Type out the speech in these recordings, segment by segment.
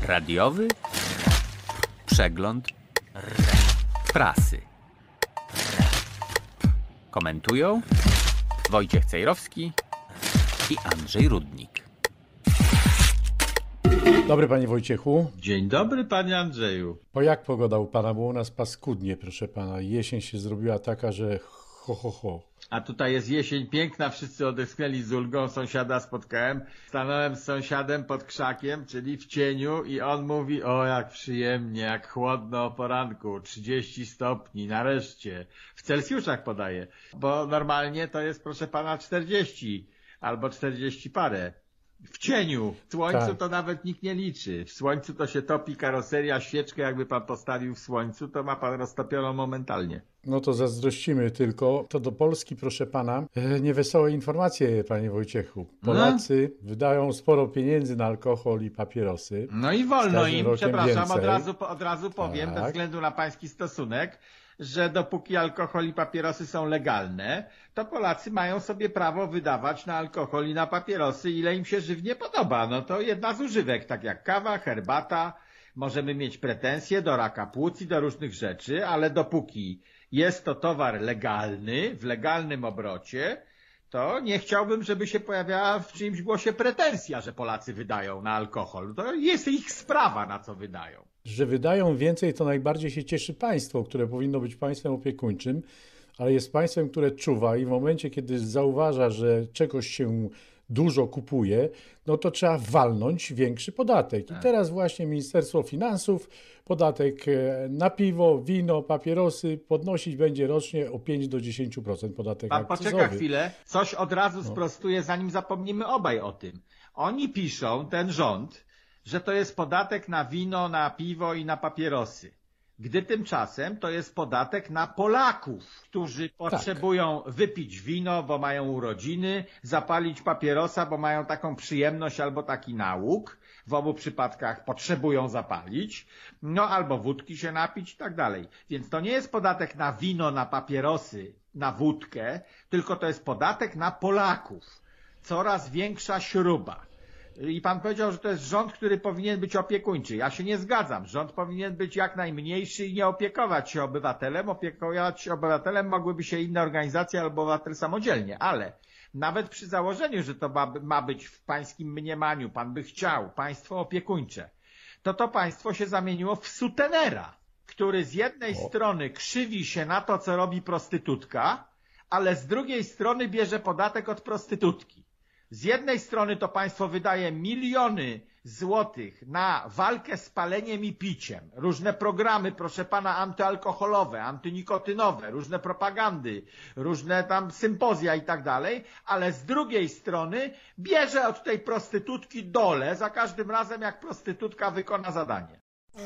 Radiowy przegląd prasy. Komentują Wojciech Cejrowski i Andrzej Rudnik. Dobry panie Wojciechu. Dzień dobry panie Andrzeju. Bo jak pogoda u pana? Bo u nas paskudnie, proszę pana. Jesień się zrobiła taka, że ho. A tutaj jest jesień piękna, wszyscy odetchnęli z ulgą, sąsiada spotkałem. Stanąłem z sąsiadem pod krzakiem, czyli w cieniu i on mówi, o jak przyjemnie, jak chłodno o poranku, 30 stopni, nareszcie. W Celsjuszach podaje, bo normalnie to jest proszę pana 40 albo 40 parę. W cieniu. W słońcu Tak. To nawet nikt nie liczy. W słońcu to się topi karoseria, świeczkę jakby pan postawił w słońcu, to ma pan roztopioną momentalnie. No to zazdrościmy tylko. To do Polski, proszę pana, niewesołe informacje, panie Wojciechu. Polacy wydają sporo pieniędzy na alkohol i papierosy. No i wolno im, przepraszam, więcej. od razu powiem, Tak. bez względu na pański stosunek, że dopóki alkohol i papierosy są legalne, to Polacy mają sobie prawo wydawać na alkohol i na papierosy, ile im się żywnie podoba. No to jedna z używek, tak jak kawa, herbata. Możemy mieć pretensje do raka płuc i do różnych rzeczy, ale dopóki jest to towar legalny, w legalnym obrocie, to nie chciałbym, żeby się pojawiała w czyimś głosie pretensja, że Polacy wydają na alkohol. To jest ich sprawa, na co wydają. Że wydają więcej, to najbardziej się cieszy państwo, które powinno być państwem opiekuńczym, ale jest państwem, które czuwa i w momencie, kiedy zauważa, że czegoś się dużo kupuje, no to trzeba walnąć większy podatek. I teraz właśnie Ministerstwo Finansów podatek na piwo, wino, papierosy podnosić będzie rocznie o 5 do 10% podatek Pan akcyzowy. poczeka chwilę, coś od razu sprostuję, zanim zapomnimy obaj o tym. Oni piszą, ten rząd, że to jest podatek na wino, na piwo i na papierosy. Gdy tymczasem to jest podatek na Polaków, którzy potrzebują wypić wino, bo mają urodziny, zapalić papierosa, bo mają taką przyjemność albo taki nauk. W obu przypadkach potrzebują zapalić, no albo wódki się napić i tak dalej. Więc to nie jest podatek na wino, na papierosy, na wódkę, tylko to jest podatek na Polaków. Coraz większa śruba. I pan powiedział, że to jest rząd, który powinien być opiekuńczy. Ja się nie zgadzam. Rząd powinien być jak najmniejszy i nie opiekować się obywatelem. Opiekować się obywatelem mogłyby się inne organizacje albo obywatel samodzielnie, ale nawet przy założeniu, że to ma być w pańskim mniemaniu, pan by chciał, państwo opiekuńcze, to państwo się zamieniło w sutenera, który z jednej strony krzywi się na to, co robi prostytutka, ale z drugiej strony bierze podatek od prostytutki. Z jednej strony to państwo wydaje miliony złotych na walkę z paleniem i piciem, różne programy, proszę pana, antyalkoholowe, antynikotynowe, różne propagandy, różne tam sympozja i tak dalej, ale z drugiej strony bierze od tej prostytutki dolę za każdym razem, jak prostytutka wykona zadanie.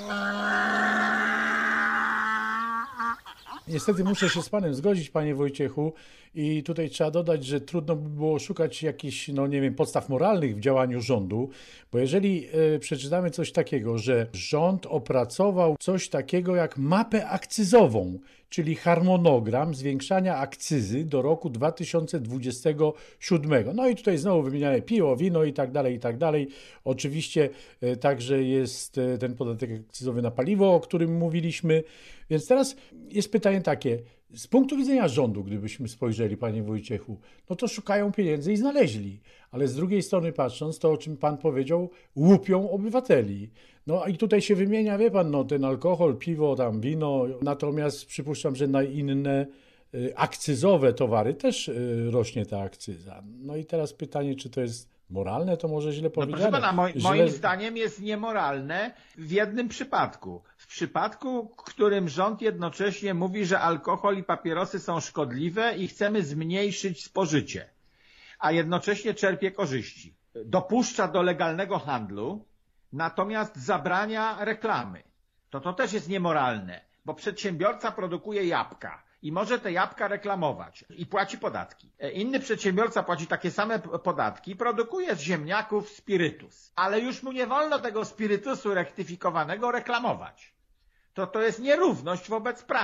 Niestety muszę się z panem zgodzić, panie Wojciechu, i tutaj trzeba dodać, że trudno by było szukać jakichś, no nie wiem, podstaw moralnych w działaniu rządu, bo jeżeli przeczytamy coś takiego, że rząd opracował coś takiego jak mapę akcyzową, czyli harmonogram zwiększania akcyzy do roku 2027. No i tutaj znowu wymieniane piwo, wino i tak dalej, i tak dalej. Oczywiście także jest ten podatek akcyzowy na paliwo, o którym mówiliśmy. Więc teraz jest pytanie takie, z punktu widzenia rządu, gdybyśmy spojrzeli, panie Wojciechu, no to szukają pieniędzy i znaleźli. Ale z drugiej strony patrząc, to o czym pan powiedział, łupią obywateli. No i tutaj się wymienia, wie pan, no ten alkohol, piwo, tam wino, natomiast przypuszczam, że na inne akcyzowe towary też rośnie ta akcyza. No i teraz pytanie, czy to jest moralne, to może źle powiedziane. No proszę pana, moim zdaniem jest niemoralne w jednym przypadku. W przypadku, w którym rząd jednocześnie mówi, że alkohol i papierosy są szkodliwe i chcemy zmniejszyć spożycie, a jednocześnie czerpie korzyści. Dopuszcza do legalnego handlu, natomiast zabrania reklamy. To też jest niemoralne, bo przedsiębiorca produkuje jabłka i może te jabłka reklamować i płaci podatki. Inny przedsiębiorca płaci takie same podatki, produkuje z ziemniaków spirytus, ale już mu nie wolno tego spirytusu rektyfikowanego reklamować. To jest nierówność wobec prawa.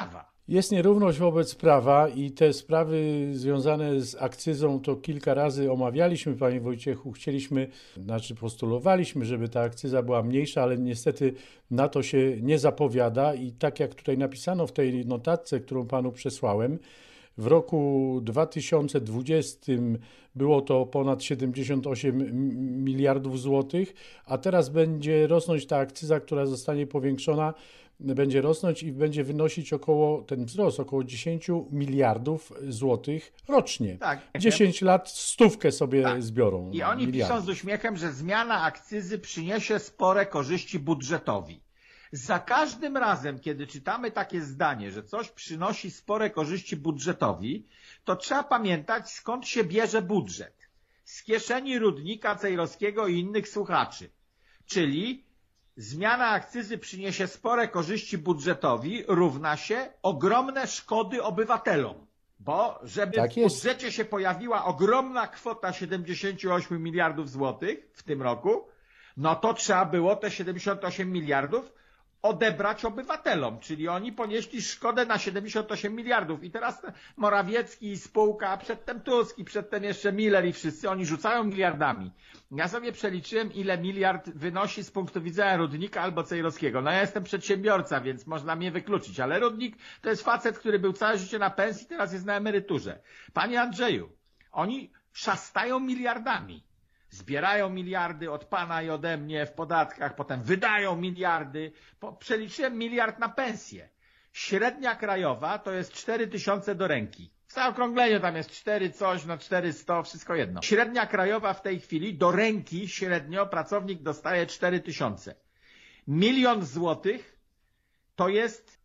Jest nierówność wobec prawa i te sprawy związane z akcyzą to kilka razy omawialiśmy, panie Wojciechu. Postulowaliśmy, żeby ta akcyza była mniejsza, ale niestety na to się nie zapowiada i tak jak tutaj napisano w tej notatce, którą panu przesłałem, w roku 2020 było to ponad 78 miliardów złotych, a teraz będzie rosnąć ta akcyza, która zostanie powiększona, będzie rosnąć i będzie wynosić ten wzrost około 10 miliardów złotych rocznie. Tak. 10 lat stówkę sobie zbiorą. I oni miliardów. piszą z uśmiechem, że zmiana akcyzy przyniesie spore korzyści budżetowi. Za każdym razem, kiedy czytamy takie zdanie, że coś przynosi spore korzyści budżetowi, to trzeba pamiętać, skąd się bierze budżet. Z kieszeni Rudnika, Cejrowskiego i innych słuchaczy. Czyli zmiana akcyzy przyniesie spore korzyści budżetowi równa się ogromne szkody obywatelom. Bo żeby Tak w jest. budżecie się pojawiła ogromna kwota 78 miliardów złotych w tym roku, no to trzeba było te 78 miliardów odebrać obywatelom, czyli oni ponieśli szkodę na 78 miliardów. I teraz Morawiecki i spółka, a przedtem Tusk i przedtem jeszcze Miller i wszyscy, oni rzucają miliardami. Ja sobie przeliczyłem, ile miliard wynosi z punktu widzenia Rudnika albo Cejrowskiego. No ja jestem przedsiębiorca, więc można mnie wykluczyć, ale Rudnik to jest facet, który był całe życie na pensji, teraz jest na emeryturze. Panie Andrzeju, oni szastają miliardami. Zbierają miliardy od pana i ode mnie w podatkach, potem wydają miliardy. Przeliczyłem miliard na pensję. Średnia krajowa to jest 4000 do ręki. W zaokrągleniu tam jest 4 coś, no 400, wszystko jedno. Średnia krajowa w tej chwili do ręki średnio pracownik dostaje 4000. 1 000 000 złotych to jest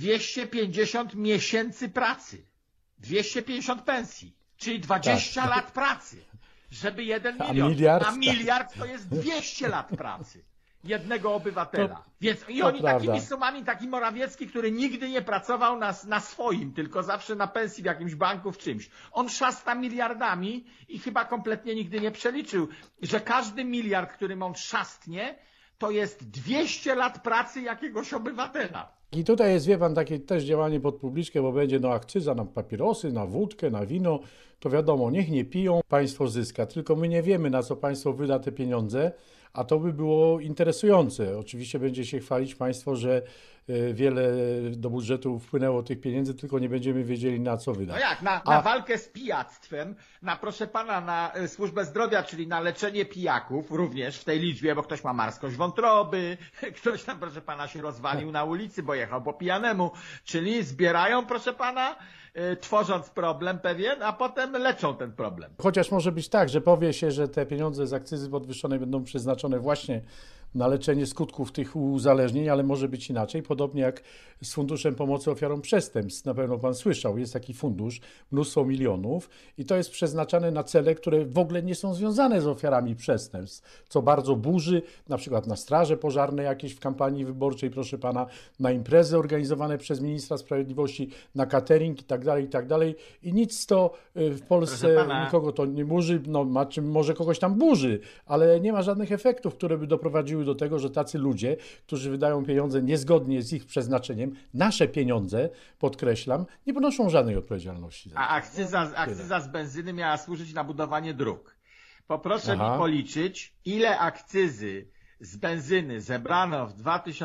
250 miesięcy pracy. 250 pensji, czyli 20 lat pracy. Żeby 1 milion, a miliard to jest 200 lat pracy jednego obywatela. Więc i oni takimi sumami, taki Morawiecki, który nigdy nie pracował na swoim, tylko zawsze na pensji w jakimś banku, w czymś. On szasta miliardami i chyba kompletnie nigdy nie przeliczył, że każdy miliard, którym on szastnie, to jest 200 lat pracy jakiegoś obywatela. I tutaj jest, wie pan, takie też działanie pod publiczkę, bo będzie akcyza na papierosy, na wódkę, na wino. To wiadomo, niech nie piją, państwo zyska. Tylko my nie wiemy, na co państwo wyda te pieniądze, a to by było interesujące. Oczywiście będzie się chwalić państwo, że wiele do budżetu wpłynęło tych pieniędzy, tylko nie będziemy wiedzieli, na co wydać. No jak, na walkę z pijactwem, proszę pana, na służbę zdrowia, czyli na leczenie pijaków, również w tej liczbie, bo ktoś ma marskość wątroby, ktoś tam, proszę pana, się rozwalił na ulicy, bo jechał po pijanemu, czyli zbierają, proszę pana, tworząc problem pewien, a potem leczą ten problem. Chociaż może być tak, że powie się, że te pieniądze z akcyzy podwyższonej będą przeznaczone właśnie na leczenie skutków tych uzależnień, ale może być inaczej. Podobnie jak z Funduszem Pomocy Ofiarom Przestępstw. Na pewno pan słyszał, jest taki fundusz, mnóstwo milionów i to jest przeznaczane na cele, które w ogóle nie są związane z ofiarami przestępstw, co bardzo burzy, na przykład na straże pożarne jakieś w kampanii wyborczej, proszę pana, na imprezy organizowane przez ministra sprawiedliwości, na catering i tak dalej. I nic to w Polsce nikogo to nie burzy, może kogoś tam burzy, ale nie ma żadnych efektów, które by doprowadziły do tego, że tacy ludzie, którzy wydają pieniądze niezgodnie z ich przeznaczeniem, nasze pieniądze, podkreślam, nie ponoszą żadnej odpowiedzialności. A akcyza z benzyny miała służyć na budowanie dróg. Poproszę mi policzyć, ile akcyzy z benzyny zebrano w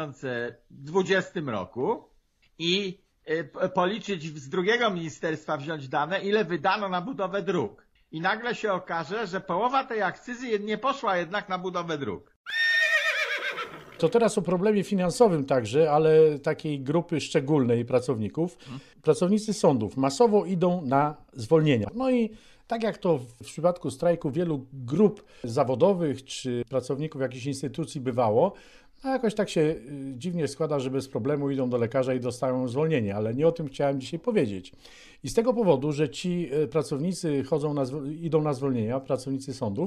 2020 roku i policzyć z drugiego ministerstwa, wziąć dane, ile wydano na budowę dróg. I nagle się okaże, że połowa tej akcyzy nie poszła jednak na budowę dróg. To teraz o problemie finansowym także, ale takiej grupy szczególnej pracowników. Pracownicy sądów masowo idą na zwolnienia. No i tak jak to w przypadku strajku wielu grup zawodowych czy pracowników jakichś instytucji bywało, a jakoś tak się dziwnie składa, że bez problemu idą do lekarza i dostają zwolnienie, ale nie o tym chciałem dzisiaj powiedzieć. I z tego powodu, że ci pracownicy idą na zwolnienia, pracownicy sądów,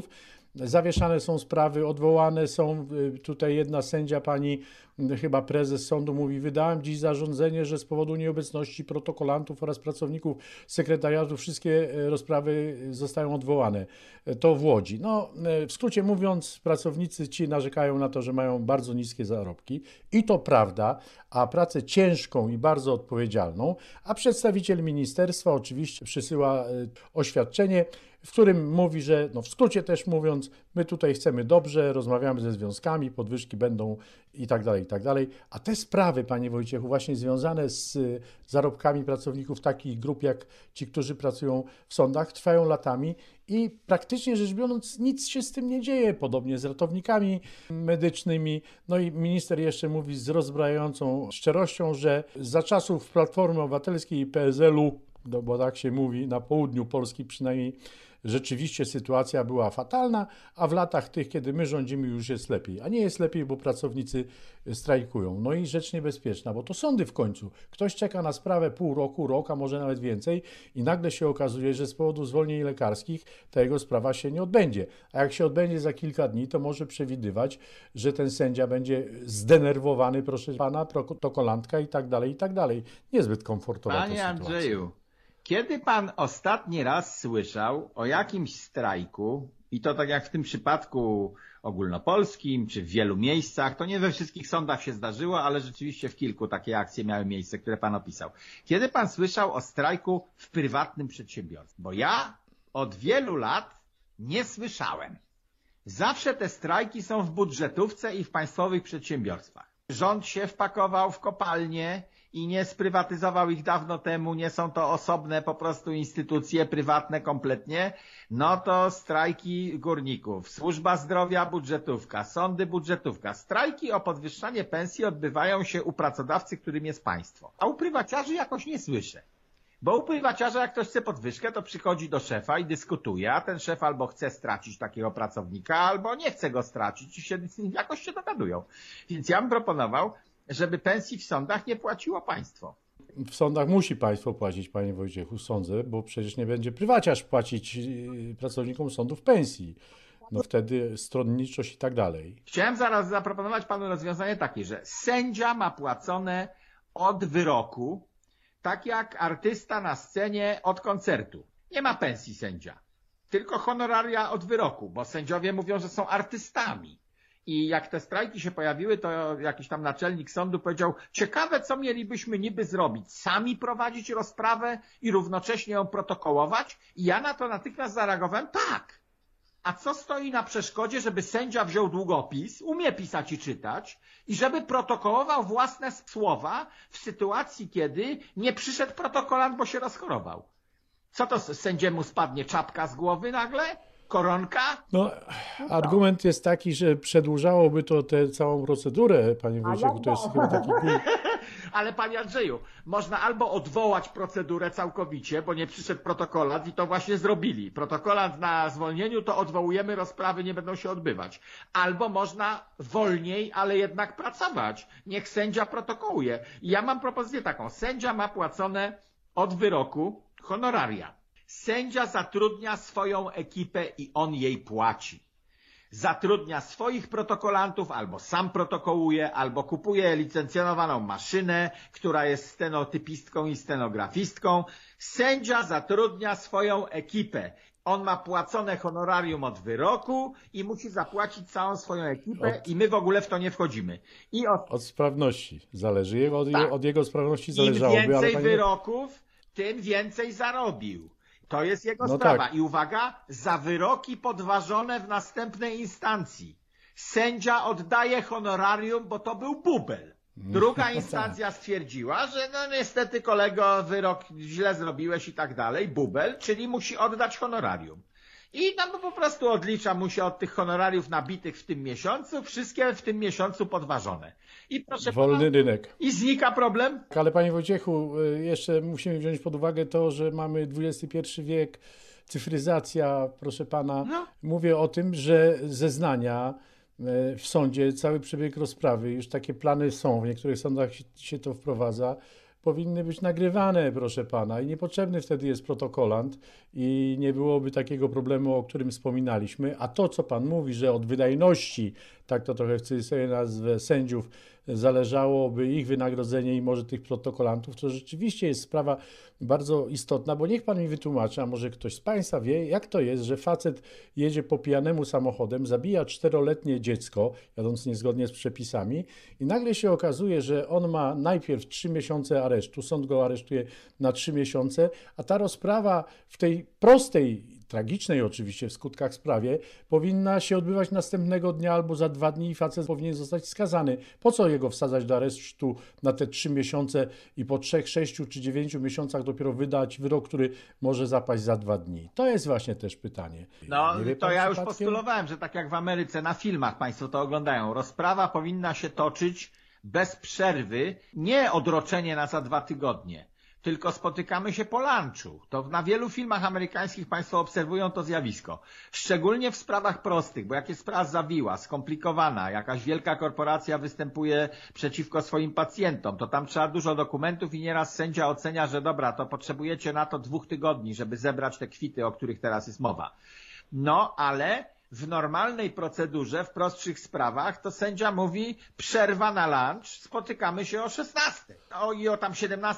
zawieszane są sprawy, odwołane są. Tutaj jedna sędzia, pani chyba prezes sądu mówi, wydałem dziś zarządzenie, że z powodu nieobecności protokolantów oraz pracowników sekretariatu wszystkie rozprawy zostają odwołane. To w Łodzi. No, w skrócie mówiąc, pracownicy ci narzekają na to, że mają bardzo niskie zarobki i to prawda, a pracę ciężką i bardzo odpowiedzialną, a przedstawiciel ministerstwa oczywiście przysyła oświadczenie, w którym mówi, że w skrócie też mówiąc, my tutaj chcemy dobrze, rozmawiamy ze związkami, podwyżki będą i tak dalej, i tak dalej. A te sprawy, panie Wojciechu, właśnie związane z zarobkami pracowników takich grup jak ci, którzy pracują w sądach, trwają latami i praktycznie rzecz biorąc nic się z tym nie dzieje. Podobnie z ratownikami medycznymi. No i minister jeszcze mówi z rozbrajającą szczerością, że za czasów Platformy Obywatelskiej i PSL-u, bo tak się mówi, na południu Polski przynajmniej, rzeczywiście sytuacja była fatalna, a w latach tych, kiedy my rządzimy, już jest lepiej. A nie jest lepiej, bo pracownicy strajkują. No i rzecz niebezpieczna, bo to sądy w końcu. Ktoś czeka na sprawę pół roku, rok, a może nawet więcej i nagle się okazuje, że z powodu zwolnień lekarskich ta jego sprawa się nie odbędzie. A jak się odbędzie za kilka dni, to może przewidywać, że ten sędzia będzie zdenerwowany, proszę pana, protokolantka i tak dalej, i tak dalej. Niezbyt komfortowa to Panie sytuacja. Andrzeju, kiedy pan ostatni raz słyszał o jakimś strajku, i to tak jak w tym przypadku ogólnopolskim, czy w wielu miejscach, to nie we wszystkich sądach się zdarzyło, ale rzeczywiście w kilku takie akcje miały miejsce, które pan opisał. Kiedy pan słyszał o strajku w prywatnym przedsiębiorstwie? Bo ja od wielu lat nie słyszałem. Zawsze te strajki są w budżetówce i w państwowych przedsiębiorstwach. Rząd się wpakował w kopalnie i nie sprywatyzował ich dawno temu, nie są to osobne po prostu instytucje prywatne kompletnie, no to strajki górników, służba zdrowia budżetówka, sądy budżetówka. Strajki o podwyższanie pensji odbywają się u pracodawcy, którym jest państwo. A u prywaciarzy jakoś nie słyszę. Bo u prywaciarza jak ktoś chce podwyżkę, to przychodzi do szefa i dyskutuje, a ten szef albo chce stracić takiego pracownika, albo nie chce go stracić i jakoś się dogadują. Więc ja bym proponował, żeby pensji w sądach nie płaciło państwo. W sądach musi państwo płacić, panie Wojciechu, sądzę, bo przecież nie będzie prywaciarz płacić pracownikom sądów pensji. No wtedy stronniczość i tak dalej. Chciałem zaraz zaproponować panu rozwiązanie takie, że sędzia ma płacone od wyroku, tak jak artysta na scenie od koncertu. Nie ma pensji sędzia, tylko honoraria od wyroku, bo sędziowie mówią, że są artystami. I jak te strajki się pojawiły, to jakiś tam naczelnik sądu powiedział, ciekawe co mielibyśmy niby zrobić, sami prowadzić rozprawę i równocześnie ją protokołować? I ja na to natychmiast zareagowałem, tak. A co stoi na przeszkodzie, żeby sędzia wziął długopis, umie pisać i czytać i żeby protokołował własne słowa w sytuacji, kiedy nie przyszedł protokolant, bo się rozchorował? Co to sędziemu spadnie czapka z głowy nagle? Koronka? No, argument jest taki, że przedłużałoby to tę całą procedurę, panie Wojciechu, to jest chyba taki Ale panie Andrzeju, można albo odwołać procedurę całkowicie, bo nie przyszedł protokolant i to właśnie zrobili. Protokolant na zwolnieniu, to odwołujemy, rozprawy nie będą się odbywać. Albo można wolniej, ale jednak pracować. Niech sędzia protokołuje. I ja mam propozycję taką. Sędzia ma płacone od wyroku honoraria. Sędzia zatrudnia swoją ekipę i on jej płaci. Zatrudnia swoich protokolantów, albo sam protokołuje, albo kupuje licencjonowaną maszynę, która jest stenotypistką i stenografistką. Sędzia zatrudnia swoją ekipę. On ma płacone honorarium od wyroku i musi zapłacić całą swoją ekipę i my w ogóle w to nie wchodzimy. Od sprawności zależy. Od jego sprawności Im zależałoby. więcej ale wyroków, tym więcej zarobił. To jest jego sprawa. Tak. I uwaga, za wyroki podważone w następnej instancji. Sędzia oddaje honorarium, bo to był bubel. Druga instancja stwierdziła, że no niestety kolego, wyrok źle zrobiłeś i tak dalej, bubel, czyli musi oddać honorarium. I tam po prostu odlicza mu się od tych honorariów nabitych w tym miesiącu, wszystkie w tym miesiącu podważone. I proszę wolny pana, rynek. i znika problem. Ale panie Wojciechu, jeszcze musimy wziąć pod uwagę to, że mamy XXI wiek, cyfryzacja, proszę pana. No. Mówię o tym, że zeznania w sądzie, cały przebieg rozprawy, już takie plany są, w niektórych sądach się to wprowadza, powinny być nagrywane, proszę pana, i niepotrzebny wtedy jest protokolant i nie byłoby takiego problemu, o którym wspominaliśmy. A to, co pan mówi, że od wydajności, tak to trochę w cudzysłowie nazwę, sędziów zależałoby ich wynagrodzenie i może tych protokolantów, to rzeczywiście jest sprawa bardzo istotna, bo niech pan mi wytłumaczy, a może ktoś z państwa wie, jak to jest, że facet jedzie po pijanemu samochodem, zabija 4-letnie dziecko, jadąc niezgodnie z przepisami i nagle się okazuje, że on ma najpierw 3 miesiące aresztu, sąd go aresztuje na 3 miesiące, a ta rozprawa w tej prostej, tragicznej oczywiście w skutkach sprawie, powinna się odbywać następnego dnia albo za 2 dni i facet powinien zostać skazany. Po co jego wsadzać do aresztu na te 3 miesiące i po 3, 6 czy 9 miesiącach dopiero wydać wyrok, który może zapaść za 2 dni? To jest właśnie też pytanie. No to ja już postulowałem, że tak jak w Ameryce na filmach państwo to oglądają, rozprawa powinna się toczyć bez przerwy, nie odroczenie na za 2 tygodnie. Tylko spotykamy się po lunchu. To na wielu filmach amerykańskich państwo obserwują to zjawisko. Szczególnie w sprawach prostych, bo jak jest sprawa zawiła, skomplikowana, jakaś wielka korporacja występuje przeciwko swoim pacjentom, to tam trzeba dużo dokumentów i nieraz sędzia ocenia, że dobra, to potrzebujecie na to 2 tygodni, żeby zebrać te kwity, o których teraz jest mowa. No, ale w normalnej procedurze, w prostszych sprawach, to sędzia mówi przerwa na lunch, spotykamy się o 16. I o tam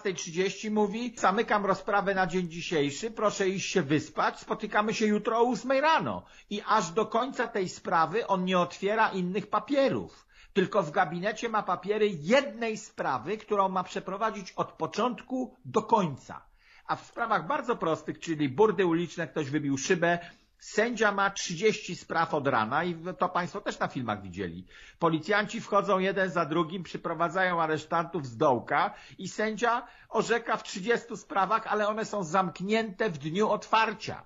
17:30 mówi zamykam rozprawę na dzień dzisiejszy, proszę iść się wyspać, spotykamy się jutro o 8 rano. I aż do końca tej sprawy on nie otwiera innych papierów. Tylko w gabinecie ma papiery jednej sprawy, którą ma przeprowadzić od początku do końca. A w sprawach bardzo prostych, czyli burdy uliczne, ktoś wybił szybę, sędzia ma 30 spraw od rana i to państwo też na filmach widzieli. Policjanci wchodzą jeden za drugim, przyprowadzają aresztantów z dołka i sędzia orzeka w 30 sprawach, ale one są zamknięte w dniu otwarcia.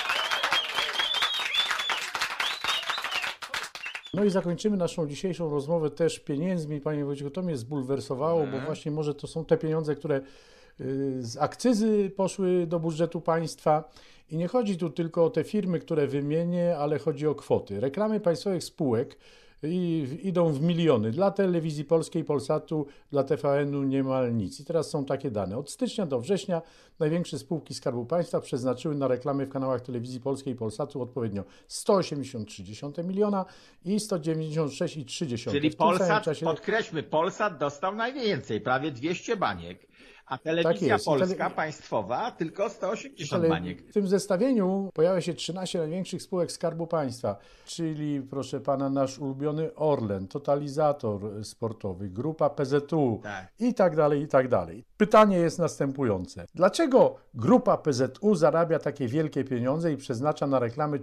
No i zakończymy naszą dzisiejszą rozmowę też pieniędzmi. Panie Wojciechu, to mnie zbulwersowało, bo właśnie może to są te pieniądze, które z akcyzy poszły do budżetu państwa. I nie chodzi tu tylko o te firmy, które wymienię, ale chodzi o kwoty. Reklamy państwowych spółek idą w miliony. Dla Telewizji Polskiej, Polsatu, dla TVN-u niemal nic. I teraz są takie dane. Od stycznia do września największe spółki Skarbu Państwa przeznaczyły na reklamy w kanałach Telewizji Polskiej i Polsatu odpowiednio 183 miliona i 196,3. Czyli Polsat, podkreślmy, Polsat dostał najwięcej, prawie 200 baniek. A Telewizja Polska państwowa tylko 180 baniek. W tym zestawieniu pojawia się 13 największych spółek Skarbu Państwa, czyli proszę pana nasz ulubiony Orlen, Totalizator Sportowy, Grupa PZU i tak dalej, i tak dalej. Pytanie jest następujące. Dlaczego Grupa PZU zarabia takie wielkie pieniądze i przeznacza na reklamy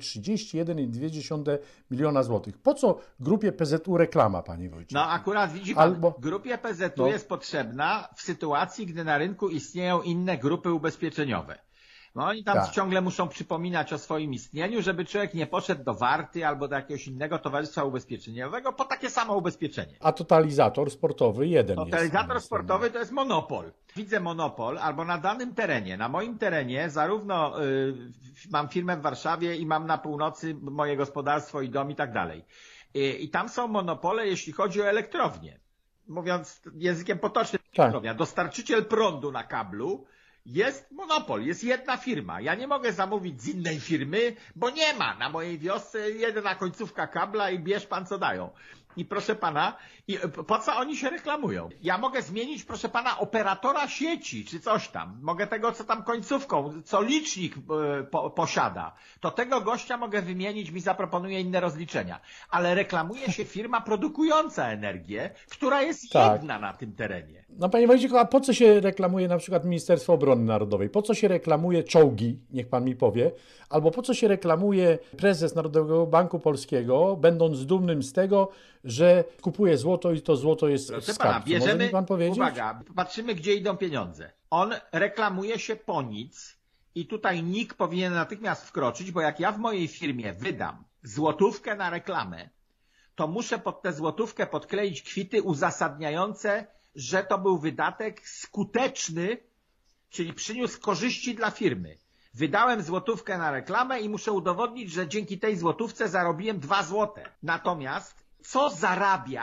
31,2 miliona złotych? Po co Grupie PZU reklama, panie Wojciechu? No akurat widzi pan, Grupie PZU jest potrzebna w sytuacji, gdy na rynku istnieją inne grupy ubezpieczeniowe. No oni tam ciągle muszą przypominać o swoim istnieniu, żeby człowiek nie poszedł do Warty albo do jakiegoś innego towarzystwa ubezpieczeniowego po takie samo ubezpieczenie. A Totalizator Sportowy jeden jest. Totalizator Sportowy to jest monopol. Widzę monopol albo na danym terenie. Na moim terenie zarówno mam firmę w Warszawie i mam na północy moje gospodarstwo i dom i tak dalej. I tam są monopole, jeśli chodzi o elektrownię. Mówiąc językiem potocznym, dostarczyciel prądu na kablu jest monopol, jest jedna firma. Ja nie mogę zamówić z innej firmy, bo nie ma na mojej wiosce jedna końcówka kabla i bierz pan co dają. I proszę pana, po co oni się reklamują? Ja mogę zmienić, proszę pana, operatora sieci, czy coś tam. Mogę tego, co tam końcówką, co licznik posiada. To tego gościa mogę wymienić, mi zaproponuje inne rozliczenia. Ale reklamuje się firma produkująca energię, która jest jedna na tym terenie. No panie Wojciechu, a po co się reklamuje na przykład Ministerstwo Obrony Narodowej? Po co się reklamuje czołgi, niech pan mi powie? Albo po co się reklamuje prezes Narodowego Banku Polskiego, będąc dumnym z tego, że kupuje złoto i to złoto jest w skarbcu. Bierzemy, może mi pan powiedzieć? Uwaga, patrzymy, gdzie idą pieniądze. On reklamuje się po nic i tutaj NIK powinien natychmiast wkroczyć, bo jak ja w mojej firmie wydam złotówkę na reklamę, to muszę pod tę złotówkę podkleić kwity uzasadniające, że to był wydatek skuteczny, czyli przyniósł korzyści dla firmy. Wydałem złotówkę na reklamę i muszę udowodnić, że dzięki tej złotówce zarobiłem 2 złote. Natomiast co zarabia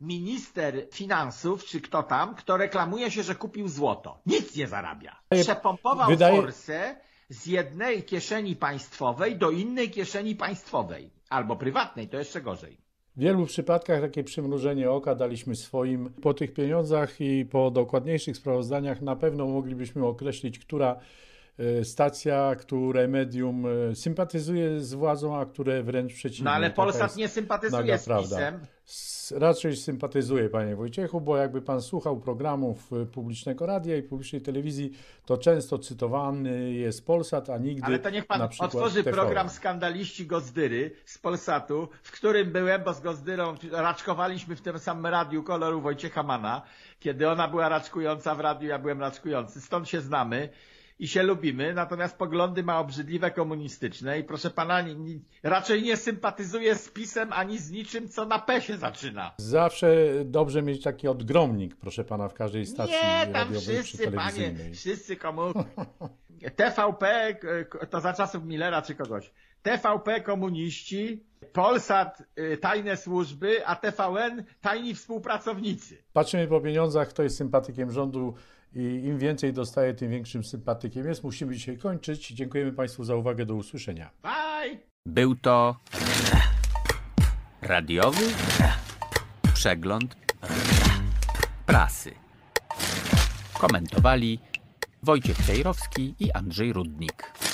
minister finansów, czy kto tam, kto reklamuje się, że kupił złoto. Nic nie zarabia. Przepompował forsę z jednej kieszeni państwowej do innej kieszeni państwowej. Albo prywatnej, to jeszcze gorzej. W wielu przypadkach takie przymrużenie oka daliśmy swoim. Po tych pieniądzach i po dokładniejszych sprawozdaniach na pewno moglibyśmy określić, która stacja, które medium sympatyzuje z władzą, a które wręcz przeciwnie. No ale Polsat nie sympatyzuje z PiS-em. Raczej sympatyzuje, panie Wojciechu, bo jakby pan słuchał programów publicznego radia i publicznej telewizji, to często cytowany jest Polsat, a nigdy Ale to niech pan otworzy program Skandaliści Gozdyry z Polsatu, w którym byłem, bo z Gozdyrą raczkowaliśmy w tym samym radiu koloru Wojciecha Mana. Kiedy ona była raczkująca w radiu, ja byłem raczkujący. Stąd się znamy i się lubimy, natomiast poglądy ma obrzydliwe komunistyczne i proszę pana, raczej nie sympatyzuje z PiS-em ani z niczym, co na P się zaczyna. Zawsze dobrze mieć taki odgromnik, proszę pana, w każdej stacji radiowej czy telewizyjnej. Panie, wszyscy komu... TVP, to za czasów Millera czy kogoś. TVP komuniści, Polsat tajne służby, a TVN tajni współpracownicy. Patrzymy po pieniądzach, kto jest sympatykiem rządu i im więcej dostaje, tym większym sympatykiem jest. Musimy dzisiaj kończyć. Dziękujemy państwu za uwagę. Do usłyszenia. Bye! Był to radiowy przegląd prasy. Komentowali Wojciech Cejrowski i Andrzej Rudnik.